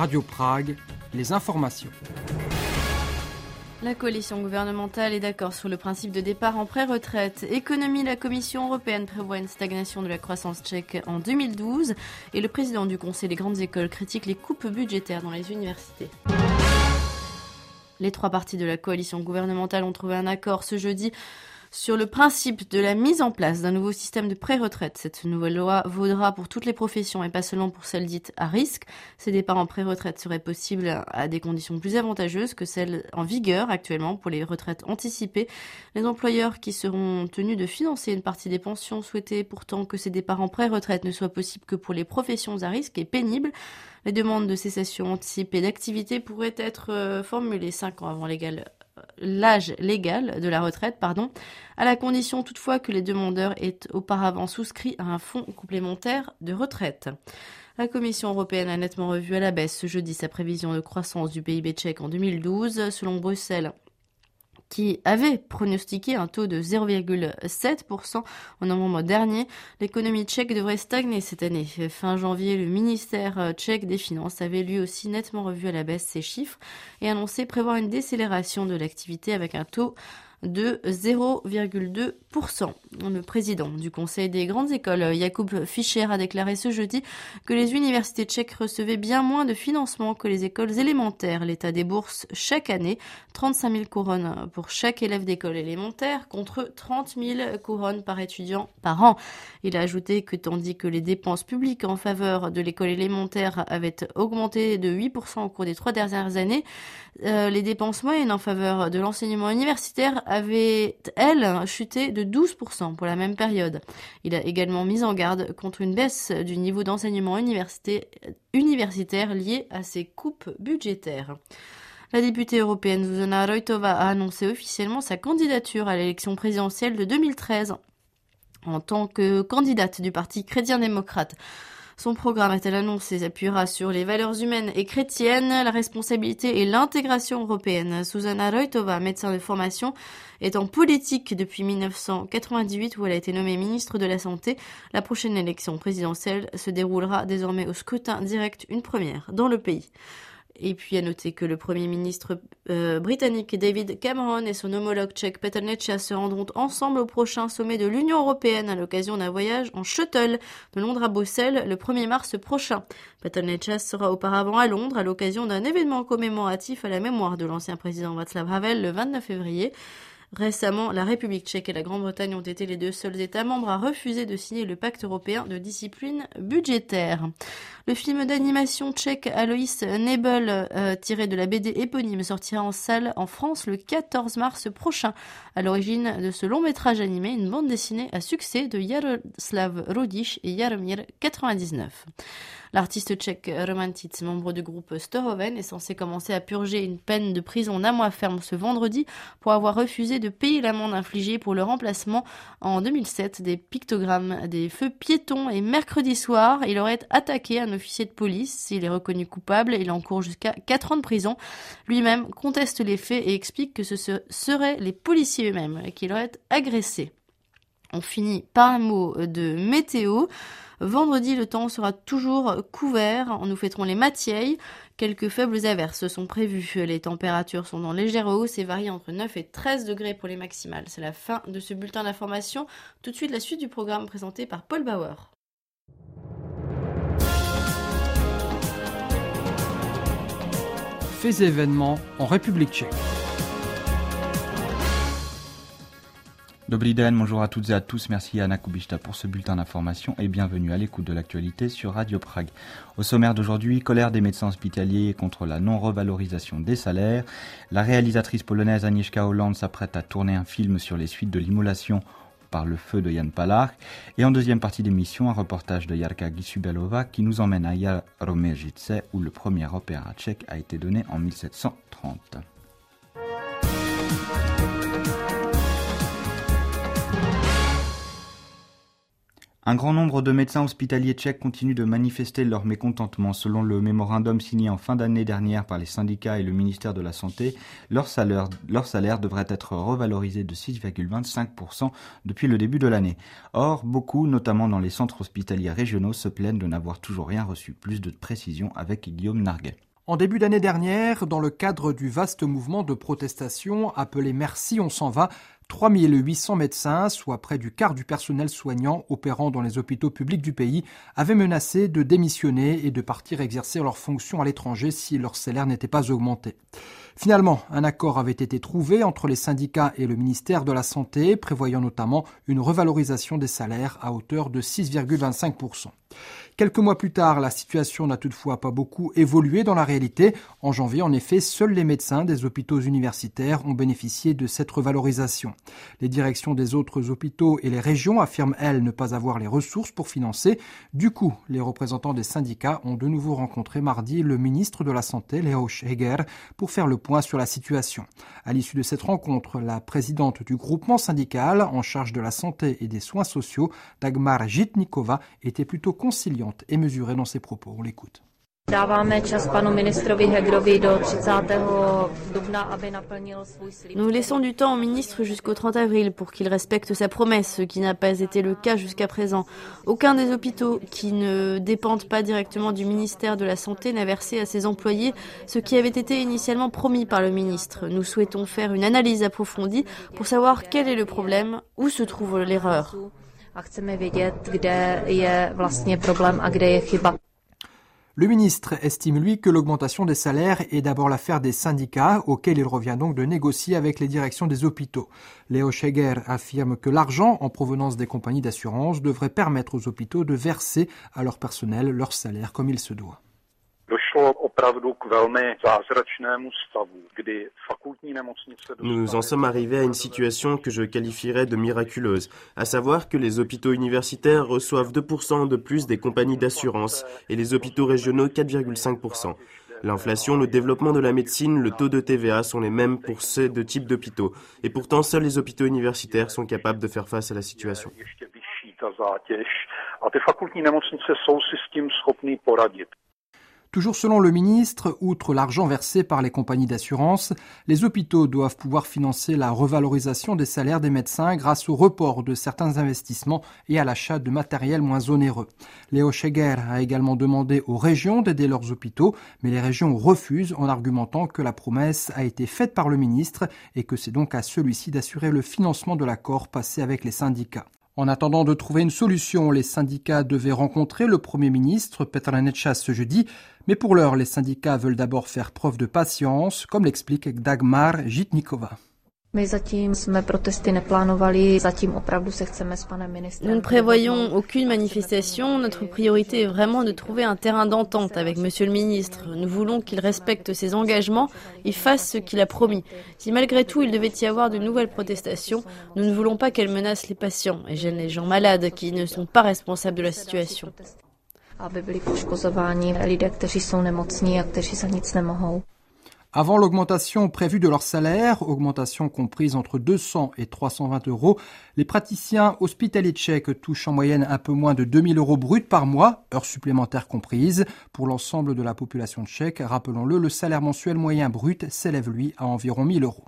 Radio Prague, les informations. La coalition gouvernementale est d'accord sur le principe de départ en pré-retraite. Économie, la Commission européenne prévoit une stagnation de la croissance tchèque en 2012 et le président du Conseil des grandes écoles critique les coupes budgétaires dans les universités. Les trois partis de la coalition gouvernementale ont trouvé un accord ce jeudi sur le principe de la mise en place d'un nouveau système de pré-retraite. Cette nouvelle loi vaudra pour toutes les professions et pas seulement pour celles dites à risque. Ces départs en pré-retraite seraient possibles à des conditions plus avantageuses que celles en vigueur actuellement pour les retraites anticipées. Les employeurs qui seront tenus de financer une partie des pensions souhaitaient pourtant que ces départs en pré-retraite ne soient possibles que pour les professions à risque et pénibles. Les demandes de cessation anticipée d'activité pourraient être formulées 5 ans avant l'âge légal de la retraite, à la condition toutefois que les demandeurs aient auparavant souscrit à un fonds complémentaire de retraite. La Commission européenne a nettement revu à la baisse ce jeudi sa prévision de croissance du PIB tchèque en 2012, selon Bruxelles, qui avait pronostiqué un taux de 0,7% en novembre dernier. L'économie tchèque devrait stagner cette année. Fin janvier, le ministère tchèque des Finances avait lui aussi nettement revu à la baisse ses chiffres et annoncé prévoir une décélération de l'activité avec un taux de 0,2%. Le président du Conseil des grandes écoles, Jakub Fischer, a déclaré ce jeudi que les universités tchèques recevaient bien moins de financement que les écoles élémentaires. L'État débourse chaque année 35 000 couronnes pour chaque élève d'école élémentaire contre 30 000 couronnes par étudiant par an. Il a ajouté que tandis que les dépenses publiques en faveur de l'école élémentaire avaient augmenté de 8% au cours des 3 dernières années, les dépenses moyennes en faveur de l'enseignement universitaire avaient, elles, chuté de 12% pour la même période. Il a également mis en garde contre une baisse du niveau d'enseignement universitaire liée à ces coupes budgétaires. La députée européenne Zuzana Roithová a annoncé officiellement sa candidature à l'élection présidentielle de 2013 en tant que candidate du parti chrétien-démocrate. Son programme, a-t-elle annoncé, s'appuiera sur les valeurs humaines et chrétiennes, la responsabilité et l'intégration européenne. Zuzana Roithová, médecin de formation, est en politique depuis 1998 où elle a été nommée ministre de la Santé. La prochaine élection présidentielle se déroulera désormais au scrutin direct, une première dans le pays. Et puis à noter que le Premier ministre britannique David Cameron et son homologue tchèque Petr Nečas se rendront ensemble au prochain sommet de l'Union européenne à l'occasion d'un voyage en shuttle de Londres à Bruxelles le 1er mars prochain. Petr Nečas sera auparavant à Londres à l'occasion d'un événement commémoratif à la mémoire de l'ancien président Václav Havel le 29 février. Récemment, la République tchèque et la Grande-Bretagne ont été les deux seuls États membres à refuser de signer le pacte européen de discipline budgétaire. Le film d'animation tchèque Alois Nebel, tiré de la BD éponyme, sortira en salle en France le 14 mars prochain. À l'origine de ce long métrage animé, une bande dessinée à succès de Jaroslav Rodič et Jaromír 99. L'artiste tchèque Roman Tic, membre du groupe Storoven, est censé commencer à purger une peine de prison d'1 mois ferme ce vendredi pour avoir refusé de payer l'amende infligée pour le remplacement en 2007 des pictogrammes des feux piétons. Et mercredi soir, il aurait attaqué un officier de police. S'il est reconnu coupable, il encourt jusqu'à 4 ans de prison. Lui-même conteste les faits et explique que ce seraient les policiers eux-mêmes qui l'auraient agressé. On finit par un mot de météo. Vendredi, le temps sera toujours couvert. Nous fêterons les Matieilles. Quelques faibles averses sont prévues. Les températures sont en légère hausse et varient entre 9 et 13 degrés pour les maximales. C'est la fin de ce bulletin d'information. Tout de suite, la suite du programme présenté par Paul Bauer. Faits et événements en République tchèque. Dobrý den, bonjour à toutes et à tous, merci Anna Kubišta pour ce bulletin d'information et bienvenue à l'écoute de l'actualité sur Radio Prague. Au sommaire d'aujourd'hui, colère des médecins hospitaliers contre la non-revalorisation des salaires. La réalisatrice polonaise Agnieszka Holland s'apprête à tourner un film sur les suites de l'immolation par le feu de Jan Palach. Et en deuxième partie d'émission, un reportage de Jarka Gisubelova qui nous emmène à Jaromířice où le premier opéra tchèque a été donné en 1730. Un grand nombre de médecins hospitaliers tchèques continuent de manifester leur mécontentement. Selon le mémorandum signé en fin d'année dernière par les syndicats et le ministère de la Santé, leur salaire devrait être revalorisé de 6,25% depuis le début de l'année. Or, beaucoup, notamment dans les centres hospitaliers régionaux, se plaignent de n'avoir toujours rien reçu. Plus de précisions avec Guillaume Narguet. En début d'année dernière, dans le cadre du vaste mouvement de protestation appelé Merci, on s'en va, 3800 médecins, soit près du quart du personnel soignant opérant dans les hôpitaux publics du pays, avaient menacé de démissionner et de partir exercer leurs fonctions à l'étranger si leur salaire n'était pas augmenté. Finalement, un accord avait été trouvé entre les syndicats et le ministère de la Santé, prévoyant notamment une revalorisation des salaires à hauteur de 6,25%. Quelques mois plus tard, la situation n'a toutefois pas beaucoup évolué dans la réalité. En janvier, en effet, seuls les médecins des hôpitaux universitaires ont bénéficié de cette revalorisation. Les directions des autres hôpitaux et les régions affirment, elles, ne pas avoir les ressources pour financer. Du coup, les représentants des syndicats ont de nouveau rencontré mardi le ministre de la Santé, Leos Heger, pour faire le point sur la situation. À l'issue de cette rencontre, la présidente du groupement syndical en charge de la santé et des soins sociaux, Dagmar Žitníková, était plutôt conciliante et mesurée dans ses propos. On l'écoute. Nous laissons du temps au ministre jusqu'au 30 avril pour qu'il respecte sa promesse, ce qui n'a pas été le cas jusqu'à présent. Aucun des hôpitaux qui ne dépendent pas directement du ministère de la Santé n'a versé à ses employés ce qui avait été initialement promis par le ministre. Nous souhaitons faire une analyse approfondie pour savoir quel est le problème, où se trouve l'erreur. Le ministre estime, lui, que l'augmentation des salaires est d'abord l'affaire des syndicats, auxquels il revient donc de négocier avec les directions des hôpitaux. Leos Heger affirme que l'argent en provenance des compagnies d'assurance devrait permettre aux hôpitaux de verser à leur personnel leur salaire comme il se doit. Nous en sommes arrivés à une situation que je qualifierais de miraculeuse, à savoir que les hôpitaux universitaires reçoivent 2% de plus des compagnies d'assurance et les hôpitaux régionaux 4,5%. L'inflation, le développement de la médecine, le taux de TVA sont les mêmes pour ces deux types d'hôpitaux. Et pourtant, seuls les hôpitaux universitaires sont capables de faire face à la situation. Toujours selon le ministre, outre l'argent versé par les compagnies d'assurance, les hôpitaux doivent pouvoir financer la revalorisation des salaires des médecins grâce au report de certains investissements et à l'achat de matériel moins onéreux. Leos Heger a également demandé aux régions d'aider leurs hôpitaux, mais les régions refusent en argumentant que la promesse a été faite par le ministre et que c'est donc à celui-ci d'assurer le financement de l'accord passé avec les syndicats. En attendant de trouver une solution, les syndicats devaient rencontrer le Premier ministre Petr Nečas ce jeudi, mais pour l'heure, les syndicats veulent d'abord faire preuve de patience, comme l'explique Dagmar Žitníková. Nous ne prévoyons aucune manifestation. Notre priorité est vraiment de trouver un terrain d'entente avec Monsieur le ministre. Nous voulons qu'il respecte ses engagements et fasse ce qu'il a promis. Si malgré tout il devait y avoir de nouvelles protestations, nous ne voulons pas qu'elles menacent les patients et gênent les gens malades qui ne sont pas responsables de la situation. Avant l'augmentation prévue de leur salaire, augmentation comprise entre 200 et 320 euros, les praticiens hospitaliers tchèques touchent en moyenne un peu moins de 2000 euros bruts par mois, heures supplémentaires comprises. Pour l'ensemble de la population tchèque, rappelons-le, le salaire mensuel moyen brut s'élève lui à environ 1000 euros.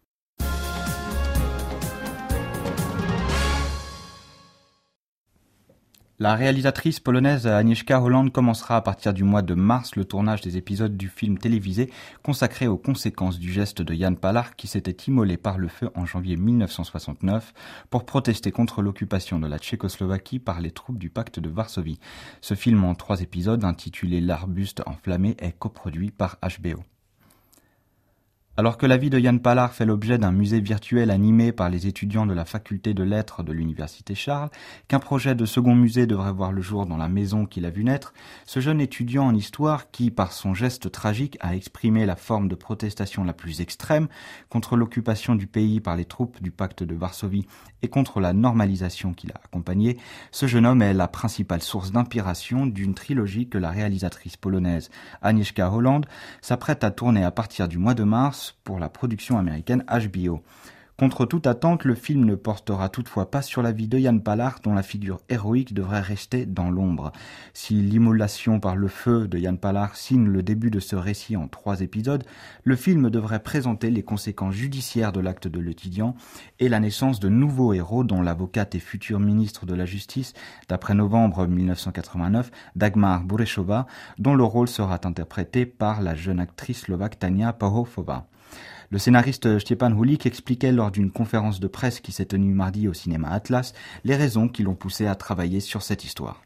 La réalisatrice polonaise Agnieszka Holland commencera à partir du mois de mars le tournage des épisodes du film télévisé consacré aux conséquences du geste de Jan Palach qui s'était immolé par le feu en janvier 1969 pour protester contre l'occupation de la Tchécoslovaquie par les troupes du pacte de Varsovie. Ce film en 3 épisodes intitulé L'arbuste enflammé est coproduit par HBO. Alors que la vie de Jan Palach fait l'objet d'un musée virtuel animé par les étudiants de la faculté de lettres de l'université Charles, qu'un projet de second musée devrait voir le jour dans la maison qu'il a vu naître, ce jeune étudiant en histoire qui, par son geste tragique, a exprimé la forme de protestation la plus extrême contre l'occupation du pays par les troupes du pacte de Varsovie et contre la normalisation qui l'a accompagné, ce jeune homme est la principale source d'inspiration d'une trilogie que la réalisatrice polonaise Agnieszka Holland s'apprête à tourner à partir du mois de mars pour la production américaine HBO. Contre toute attente, le film ne portera toutefois pas sur la vie de Jan Palach, dont la figure héroïque devrait rester dans l'ombre. Si l'immolation par le feu de Jan Palach signe le début de ce récit en 3 épisodes, le film devrait présenter les conséquences judiciaires de l'acte de l'étudiant et la naissance de nouveaux héros, dont l'avocate et future ministre de la Justice, d'après novembre 1989, Dagmar Burešová, dont le rôle sera interprété par la jeune actrice slovaque Tania Pohofová. Le scénariste Štěpán Hulík expliquait lors d'une conférence de presse qui s'est tenue mardi au cinéma Atlas les raisons qui l'ont poussé à travailler sur cette histoire.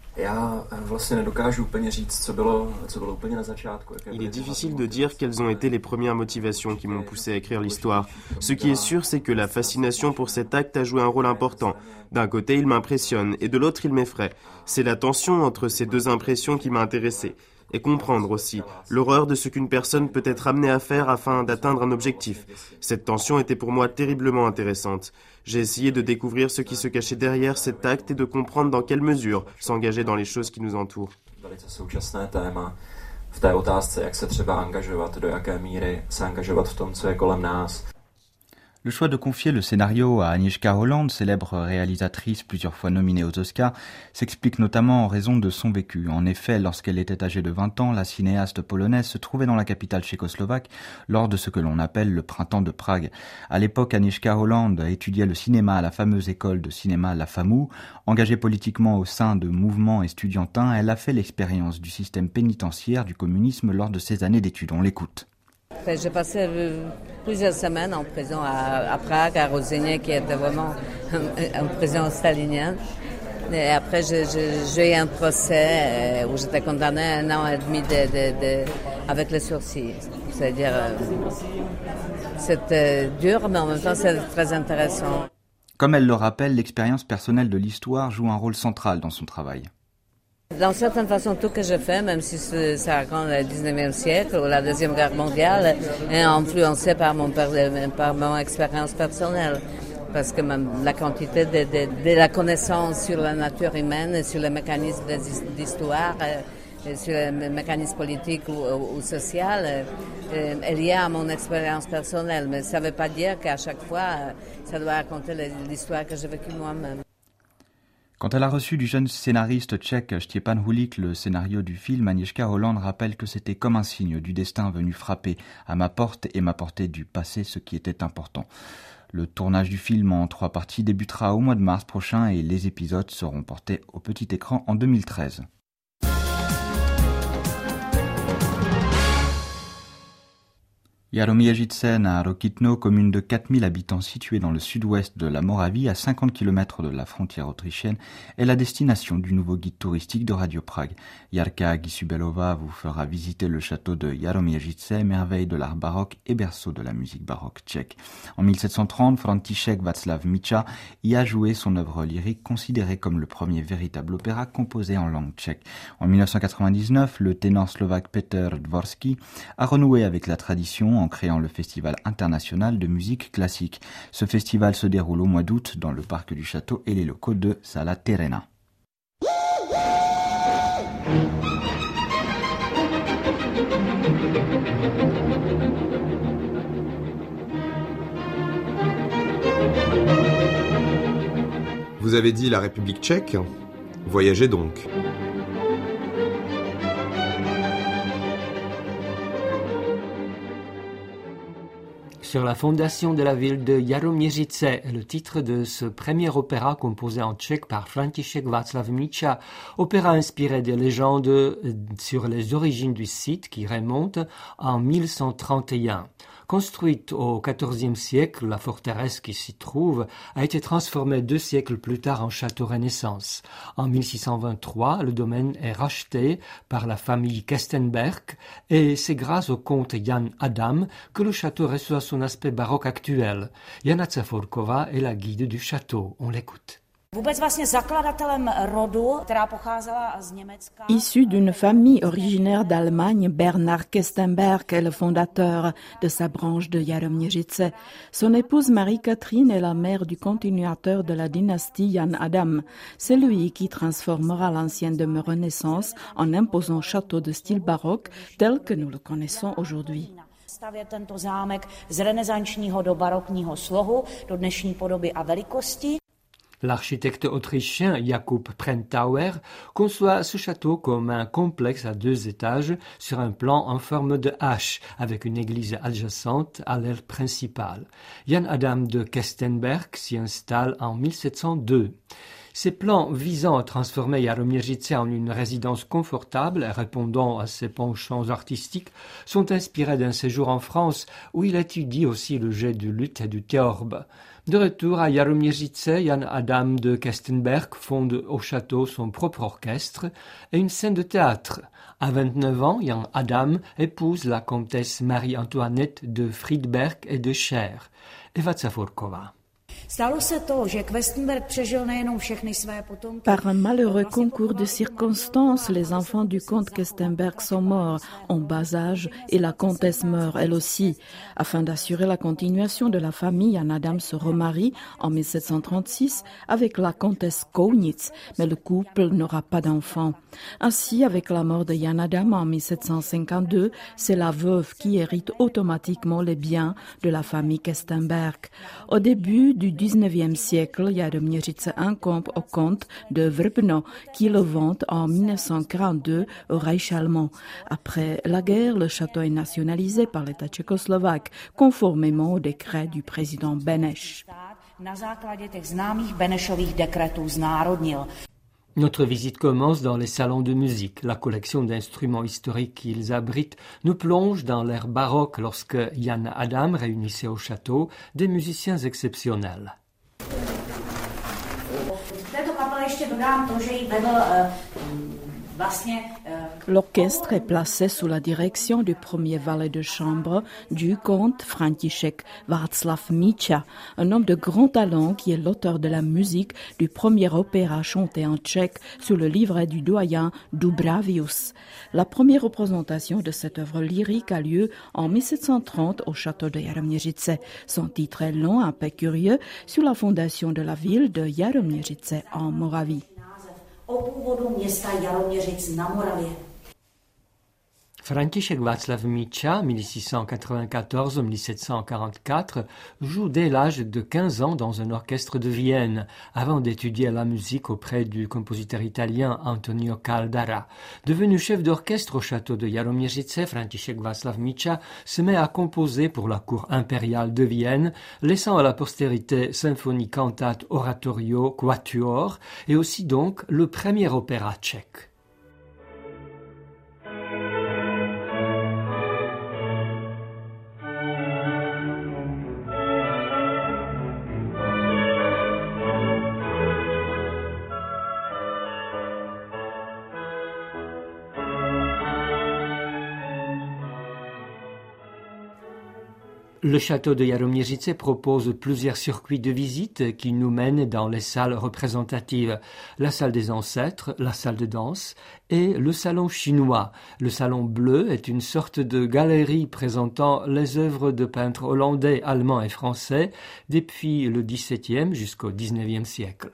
Il est difficile de dire quelles ont été les premières motivations qui m'ont poussé à écrire l'histoire. Ce qui est sûr, c'est que la fascination pour cet acte a joué un rôle important. D'un côté, il m'impressionne, et de l'autre, il m'effraie. C'est la tension entre ces 2 impressions qui m'a intéressé. Et comprendre aussi l'horreur de ce qu'une personne peut être amenée à faire afin d'atteindre un objectif. Cette tension était pour moi terriblement intéressante. J'ai essayé de découvrir ce qui se cachait derrière cet acte et de comprendre dans quelle mesure s'engager dans les choses qui nous entourent. Le choix de confier le scénario à Agnieszka Holland, célèbre réalisatrice plusieurs fois nominée aux Oscars, s'explique notamment en raison de son vécu. En effet, lorsqu'elle était âgée de 20 ans, la cinéaste polonaise se trouvait dans la capitale tchécoslovaque lors de ce que l'on appelle le printemps de Prague. À l'époque, Agnieszka Holland étudiait le cinéma à la fameuse école de cinéma La FAMU. Engagée politiquement au sein de mouvements estudiantins, elle a fait l'expérience du système pénitentiaire du communisme lors de ses années d'études. On l'écoute. J'ai passé plusieurs semaines en prison à Prague, à Rozeně, qui était vraiment une prison stalinienne. Et après, j'ai eu un procès où j'étais condamné à 1 an et demi avec les sursis. C'est-à-dire, c'était dur, mais en même temps, c'est très intéressant. Comme elle le rappelle, l'expérience personnelle de l'histoire joue un rôle central dans son travail. Dans certaines façons, tout que je fais, même si ça raconte le 19e siècle ou la Deuxième Guerre mondiale, est influencé par mon expérience personnelle. Parce que la quantité de la connaissance sur la nature humaine, sur les mécanismes d'histoire, sur les mécanismes politiques ou sociaux, est liée à mon expérience personnelle. Mais ça ne veut pas dire qu'à chaque fois, ça doit raconter l'histoire que j'ai vécue moi-même. Quand elle a reçu du jeune scénariste tchèque Štěpán Hulík le scénario du film, Agnieszka Holland rappelle que c'était comme un signe du destin venu frapper à ma porte et m'apporter du passé ce qui était important. Le tournage du film en 3 parties débutera au mois de mars prochain et les épisodes seront portés au petit écran en 2013. Jaromířice na Rokytno, commune de 4000 habitants située dans le sud-ouest de la Moravie, à 50 km de la frontière autrichienne, est la destination du nouveau guide touristique de Radio Prague. Jarka Gisubelová vous fera visiter le château de Jaromířice, merveille de l'art baroque et berceau de la musique baroque tchèque. En 1730, František Václav Micha y a joué son œuvre lyrique considérée comme le premier véritable opéra composé en langue tchèque. En 1999, le ténor slovaque Petr Dvorský a renoué avec la tradition en créant le Festival international de musique classique. Ce festival se déroule au mois d'août dans le parc du château et les locaux de Sala Terena. Vous avez dit la République tchèque ? Voyagez donc. Sur la fondation de la ville de Jaromířice est le titre de ce premier opéra composé en tchèque par František Václav Micha, opéra inspiré des légendes sur les origines du site qui remontent en 1131. Construite au XIVe siècle, la forteresse qui s'y trouve a été transformée 2 siècles plus tard en château Renaissance. En 1623, le domaine est racheté par la famille Kestenberg et c'est grâce au comte Jan Adam que le château reçoit son aspect baroque actuel. Jana Caforková est la guide du château. On l'écoute. Issu d'une famille originaire d'Allemagne, Bernard Kestenberg est le fondateur de sa branche de Jaromířice. Son épouse Marie-Catherine est la mère du continuateur de la dynastie Jan Adam. C'est lui qui transformera l'ancienne demeure Renaissance en imposant château de style baroque tel que nous le connaissons aujourd'hui. Přestavět tento zámek z renesančního do barokního slohu do dnešní podoby a velikosti. L'architecte autrichien Jakub Prentauer conçoit ce château comme un complexe à 2 étages sur un plan en forme de H, avec une église adjacente à l'aile principale. Jan Adam de Kestenberg s'y installe en 1702. Ces plans visant à transformer Jaromířice en une résidence confortable et répondant à ses penchants artistiques sont inspirés d'un séjour en France où il étudie aussi le jet du luth et du théorbe. De retour à Jaromířice, Jan Adam de Kestenberg fonde au château son propre orchestre et une scène de théâtre. À 29 ans, Jan Adam épouse la comtesse Marie-Antoinette de Friedberg et de Cher. Eva Cafurková. Par un malheureux concours de circonstances, les enfants du comte Kestenberg sont morts en bas âge et la comtesse meurt elle aussi. Afin d'assurer la continuation de la famille, Jan Adam se remarie en 1736 avec la comtesse Kounitz, mais le couple n'aura pas d'enfants. Ainsi, avec la mort de Jan Adam en 1752, c'est la veuve qui hérite automatiquement les biens de la famille Kestenberg. Au début du 19e siècle, Jaromířice incombe au comte de Vrbno, qui le vend en 1942 au Reich allemand. Après la guerre, le château est nationalisé par l'État tchécoslovaque, conformément au décret du président Beneš. Notre visite commence dans les salons de musique. La collection d'instruments historiques qu'ils abritent nous plonge dans l'ère baroque lorsque Jan Adam réunissait au château des musiciens exceptionnels. L'orchestre est placé sous la direction du premier valet de chambre du comte František Václav Mícha, un homme de grand talent qui est l'auteur de la musique du premier opéra chanté en tchèque sous le livret du doyen Dubravius. La première représentation de cette œuvre lyrique a lieu en 1730 au château de Jaromířice. Son titre est long, un peu curieux, sur la fondation de la ville de Jaromířice en Moravie. O původu města Jaromířic na Moravě. František Václav Mícha, 1694-1744, joue dès l'âge de 15 ans dans un orchestre de Vienne, avant d'étudier la musique auprès du compositeur italien Antonio Caldara. Devenu chef d'orchestre au château de Jaromířice, František Václav Mícha se met à composer pour la cour impériale de Vienne, laissant à la postérité symphonie, cantate, oratorio, quatuor, et aussi donc le premier opéra tchèque. Le château de Jaromířice propose plusieurs circuits de visite qui nous mènent dans les salles représentatives. La salle des ancêtres, la salle de danse et le salon chinois. Le salon bleu est une sorte de galerie présentant les œuvres de peintres hollandais, allemands et français depuis le XVIIe jusqu'au XIXe siècle.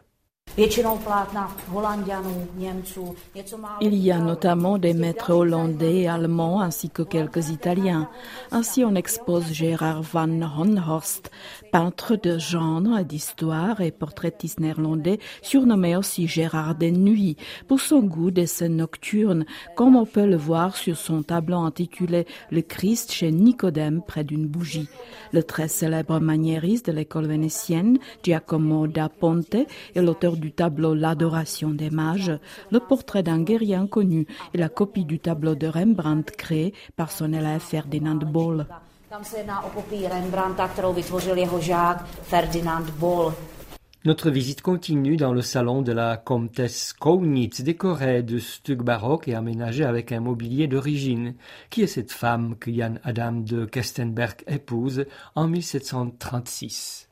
Il y a notamment des maîtres hollandais et allemands ainsi que quelques Italiens. Ainsi, on expose Gérard van Honhorst, peintre de genre et d'histoire et portraitiste néerlandais, surnommé aussi Gérard des Nuits, pour son goût des scènes nocturnes, comme on peut le voir sur son tableau intitulé « Le Christ chez Nicodème près d'une bougie ». Le très célèbre maniériste de l'école vénitienne, Giacomo da Ponte, est l'auteur du tableau L'Adoration des mages, le portrait d'un guerrier inconnu et la copie du tableau de Rembrandt créé par son élève Ferdinand Bol. Notre visite continue dans le salon de la comtesse Kounitz, décoré de stucs baroques et aménagé avec un mobilier d'origine. Qui est cette femme que Jan Adam de Kestenberg épouse en 1736?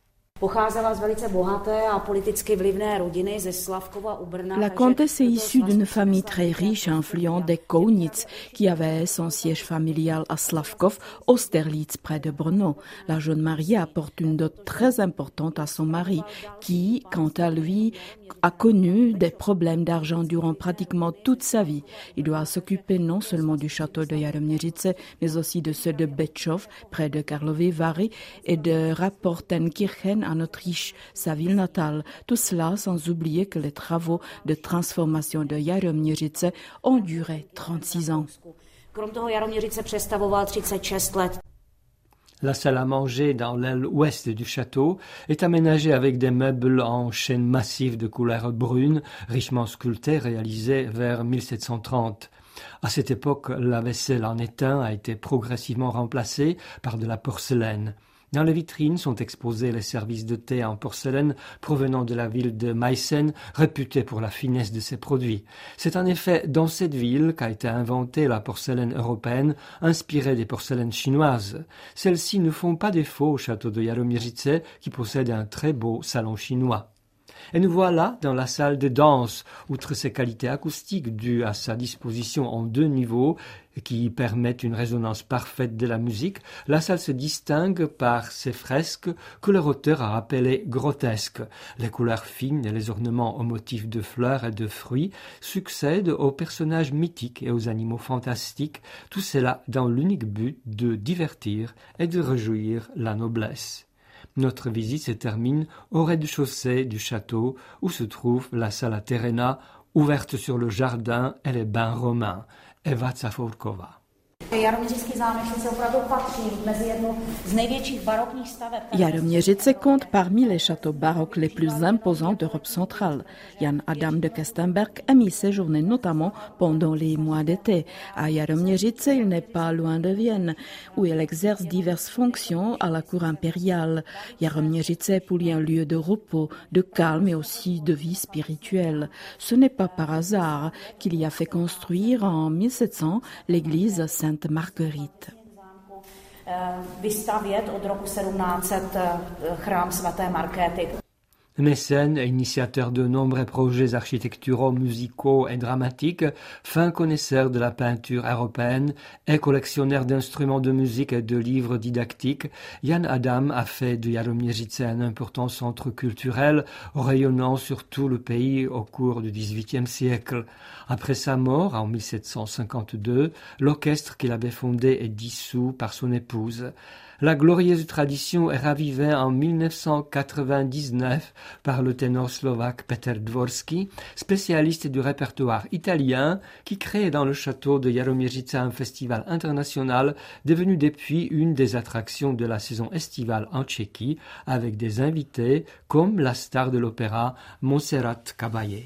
La comtesse est issue d'une famille très riche et influente des Kounitz, qui avait son siège familial à Slavkov, Austerlitz, près de Brno. La jeune mariée apporte une dot très importante à son mari, qui, quant à lui, a connu des problèmes d'argent durant pratiquement toute sa vie. Il doit s'occuper non seulement du château de Jaromířice, mais aussi de ceux de Bečov, près de Karlovy Vary, et de Rapportenkirchen en Autriche, sa ville natale. Tout cela sans oublier que les travaux de transformation de Jaromířice ont duré 36 ans. La salle à manger dans l'aile ouest du château est aménagée avec des meubles en chêne massif de couleur brune, richement sculptés, réalisés vers 1730. À cette époque, la vaisselle en étain a été progressivement remplacée par de la porcelaine. Dans les vitrines sont exposés les services de thé en porcelaine provenant de la ville de Meissen, réputée pour la finesse de ses produits. C'est en effet dans cette ville qu'a été inventée la porcelaine européenne, inspirée des porcelaines chinoises. Celles-ci ne font pas défaut au château de Jaromířice, qui possède un très beau salon chinois. Et nous voilà dans la salle de danse. Outre ses qualités acoustiques dues à sa disposition en 2 niveaux qui permettent une résonance parfaite de la musique, la salle se distingue par ses fresques que leur auteur a appelées grotesques. Les couleurs fines et les ornements aux motifs de fleurs et de fruits succèdent aux personnages mythiques et aux animaux fantastiques, tout cela dans l'unique but de divertir et de réjouir la noblesse. Notre visite se termine au rez-de-chaussée du château où se trouve la Sala Terena, ouverte sur le jardin et les bains romains. Eva Cafourková. Jaromířice compte parmi les châteaux baroques les plus imposants d'Europe centrale. Jan Adam de Kestenberg aime y séjourner notamment pendant les mois d'été. À Jaromířice, il n'est pas loin de Vienne, où il exerce diverses fonctions à la cour impériale. Jaromířice est pour lui un lieu de repos, de calme et aussi de vie spirituelle. Ce n'est pas par hasard qu'il y a fait construire en 1700 l'église Sainte-Marguerite. Vystavět od roku 1700 chrám svaté Markéty. Mécène, initiateur de nombreux projets architecturaux, musicaux et dramatiques, fin connaisseur de la peinture européenne et collectionneur d'instruments de musique et de livres didactiques, Jan Adam a fait de Jaromířice un important centre culturel rayonnant sur tout le pays au cours du XVIIIe siècle. Après sa mort, en 1752, l'orchestre qu'il avait fondé est dissous par son épouse. La glorieuse tradition est ravivée en 1999 par le ténor slovaque Peter Dvorský, spécialiste du répertoire italien, qui crée dans le château de Jaromířice un festival international devenu depuis une des attractions de la saison estivale en Tchéquie, avec des invités comme la star de l'opéra Montserrat Caballé.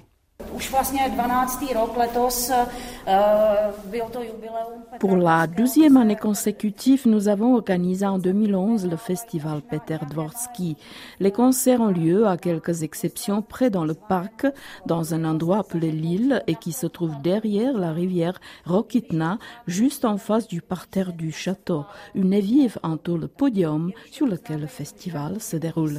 Pour la 12e année consécutive, nous avons organisé en 2011 le festival Peter Dvorský. Les concerts ont lieu, à quelques exceptions, près dans le parc, dans un endroit appelé l'île et qui se trouve derrière la rivière Rokitna, juste en face du parterre du château. Une nef vive entoure le podium sur lequel le festival se déroule.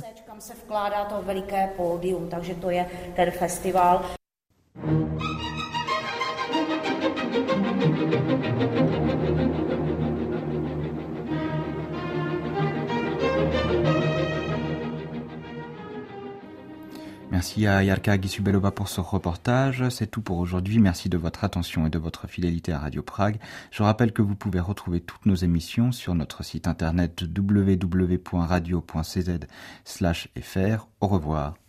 Merci à Jarka Gisubelova pour ce reportage. C'est tout pour aujourd'hui. Merci de votre attention et de votre fidélité à Radio Prague. Je rappelle que vous pouvez retrouver toutes nos émissions sur notre site internet www.radio.cz/fr. Au revoir.